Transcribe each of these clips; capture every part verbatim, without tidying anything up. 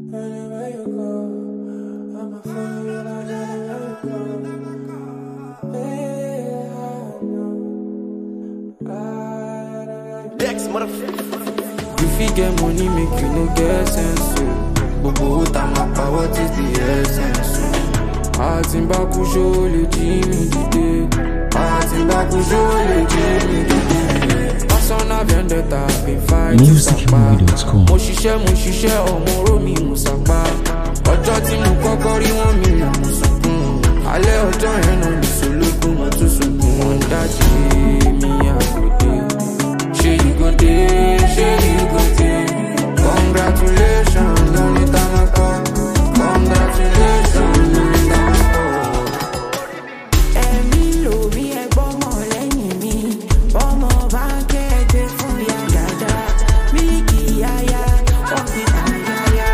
Anywhere you go, I'ma follow you like anywhere you go. Baby, I know. Next motherfucker. If you get money, make you no get sense. So, Bobo, time up, what is the essence? Heart in Baku, show le Jimmy today. Heart in Baku, show le Jimmy today. Persona vendetta, been fine. music movie dot com. Mo ṣiṣẹ́, mo ṣiṣẹ́, ọmọ Romi Musapa. Ọjọ́ tí mo kọ́kọ́ rí wọn mi là mo sunkún. Alẹ́ ọjọ́ yẹn náà ní solókun, mo tún sunkún. Wọ́n dájú mi àgòdè. Ṣé you go dey? Ṣé you go dey? Congratulations, lórí tamako. Congratulations, lórí tamako. Ẹ̀mí lórí ẹgbọ́n mọ̀ lẹ́yìn mi. Bọ́mọ bá ń kéde fún yàyàdá. Mílíkì yáyá, ọ̀gbìn àyàyá.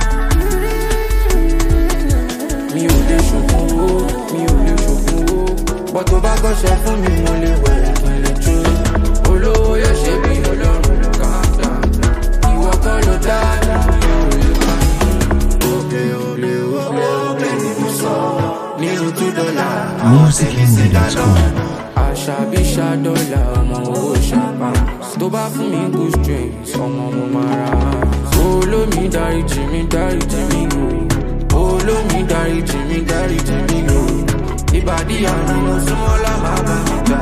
Mi ò lè ṣògùn owó, mi ò lè ṣògùn owó. Bọ́ tó bá kọ́ṣẹ́ fún mi, mo lè wẹ̀ kí n lè jó. Olówó yóò ṣe bí Ọlọ́run ló kà dá. Ìwọ kọ́ ló dá mi, ò lè pa mí. Òkè òlè òkè òkè ni mo sọ. Nínú two dollar, music movie dot com. Àṣàbí ṣàdọ́là, ọmọ owó ṣàpá. Tó bá fún mi good strings, ọmọ mo máa ra. Olómi dáríjì mi, dáríjì mi o. Olómi dáríjì mi, dáríjì mi o. Ìbàdí àná mo súnmọ́ lá máa bá mi gbà.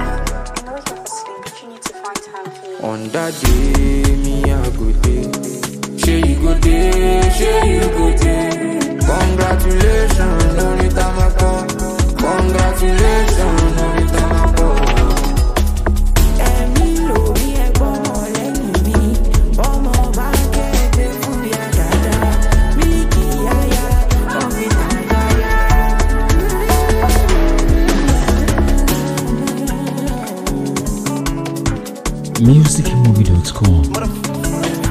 On that day, me I go dey. Ṣé you go dey? Ṣé you go dey? Congratulations, lórí tamako. Congratulations, lórí tamako. Ẹ̀mí lórí ẹgbọ́n mọ̀ lẹ́yìn mi. Bọ́mọ bá ń kéde fún yàyàdá. Mílíkì yáyá, ọ̀gbìn àyàyá. music movie dot com. Motherfucker.